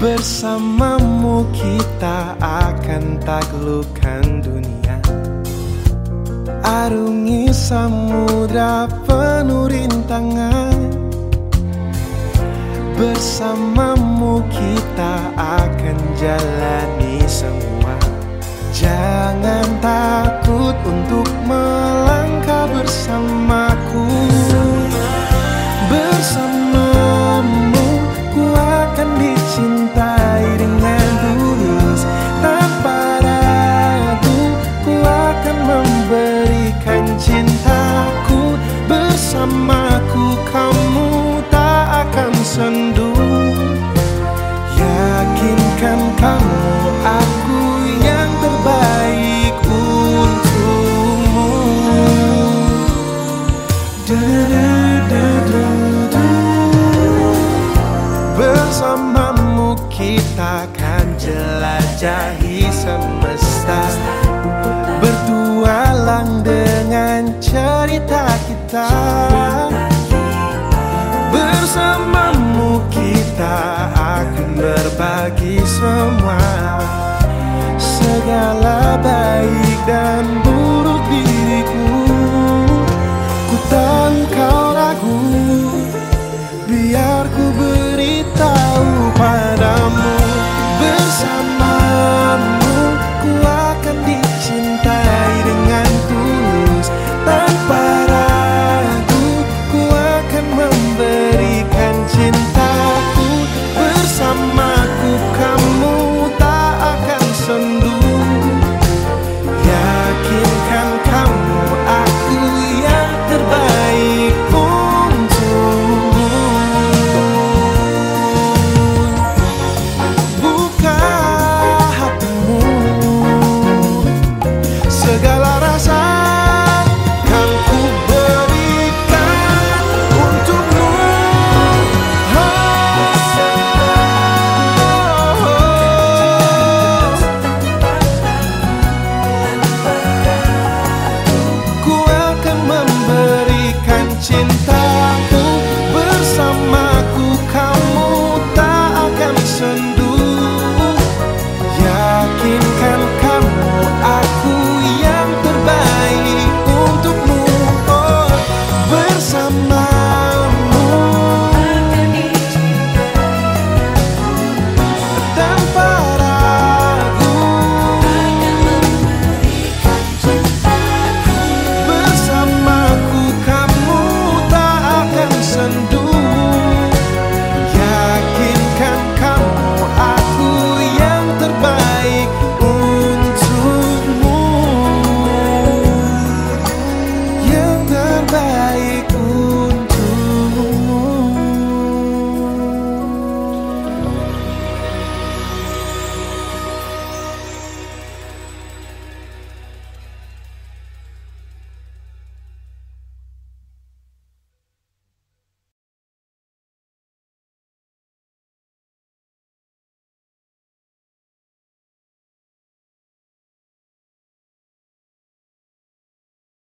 Bersamamu kita akan taklukkan dunia, arungi samudra penuh rintangan. Bersamamu kita akan jalani semua. Jangan takut untuk melangkah bersamaku. Bersamamu ku akan dicintai dengan tulus. Tanpa ragu ku akan memberikan cintaku. Bersamaku kamu tak akan sendu. Yakinkan kamu aku yang terbaik untukmu. Bersamamu kita akan jelajahi semesta, bertualang dengan cerita kita. Bersama